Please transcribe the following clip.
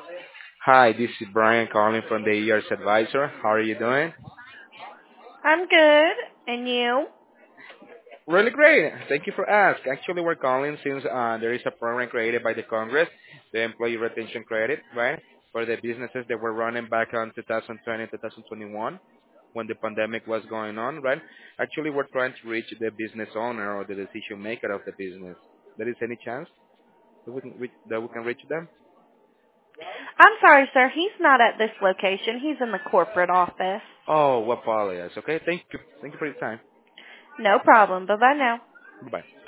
Hi, this is Brian calling from the ERS Advisor. How are you doing? I'm good. And you? Really great. Thank you for asking. Actually, we're calling since there is a program created by the Congress, the Employee Retention Credit, right, for the businesses that were running back on 2020, 2021, when the pandemic was going on, right? Actually, we're trying to reach the business owner or the decision maker of the business. There is any chance that we can reach them? I'm sorry, sir. He's not at this location. He's in the corporate office. Oh, apologize. Okay, thank you. Thank you for your time. No problem. Bye-bye now. Bye.